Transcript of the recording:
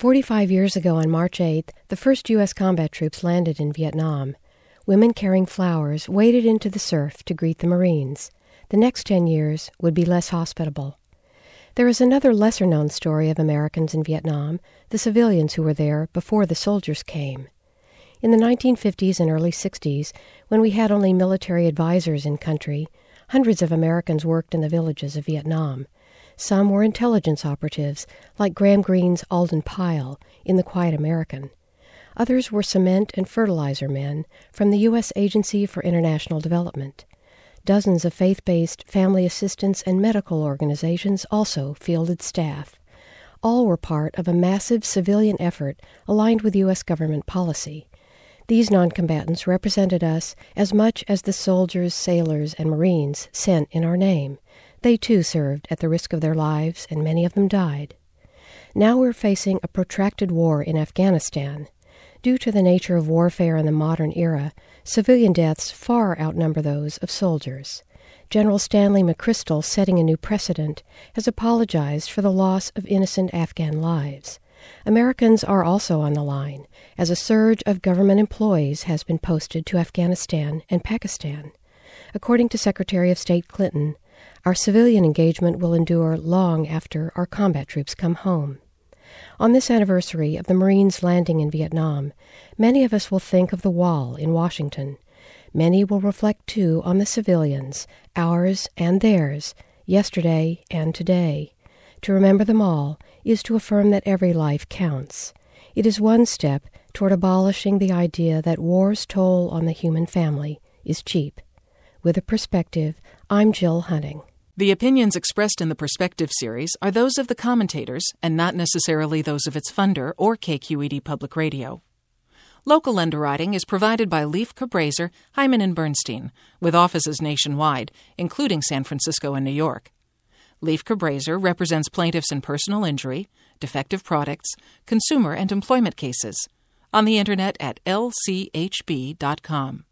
45 years ago on March 8th, the first U.S. combat troops landed in Vietnam. Women carrying flowers waded into the surf to greet the Marines. The next 10 years would be less hospitable. There is another lesser-known story of Americans in Vietnam, the civilians who were there before the soldiers came. In the 1950s and early 60s, when we had only military advisors in country, hundreds of Americans worked in the villages of Vietnam. Some were intelligence operatives, like Graham Greene's Alden Pyle in The Quiet American. Others were cement and fertilizer men from the U.S. Agency for International Development. Dozens of faith-based family assistance and medical organizations also fielded staff. All were part of a massive civilian effort aligned with U.S. government policy. These noncombatants represented us as much as the soldiers, sailors, and Marines sent in our name. They too served at the risk of their lives, and many of them died. Now we're facing a protracted war in Afghanistan. Due to the nature of warfare in the modern era, civilian deaths far outnumber those of soldiers. General Stanley McChrystal, setting a new precedent, has apologized for the loss of innocent Afghan lives. Americans are also on the line, as a surge of government employees has been posted to Afghanistan and Pakistan. According to Secretary of State Clinton, our civilian engagement will endure long after our combat troops come home. On this anniversary of the Marines landing in Vietnam, many of us will think of the Wall in Washington. Many will reflect, too, on the civilians, ours and theirs, yesterday and today. To remember them all is to affirm that every life counts. It is one step toward abolishing the idea that war's toll on the human family is cheap. With a Perspective, I'm Jill Hunting. The opinions expressed in the Perspective series are those of the commentators and not necessarily those of its funder or KQED Public Radio. Local underwriting is provided by Leif Cabraser, Hyman & Bernstein, with offices nationwide, including San Francisco and New York. Leif Cabraser represents plaintiffs in personal injury, defective products, consumer and employment cases. On the Internet at lchb.com.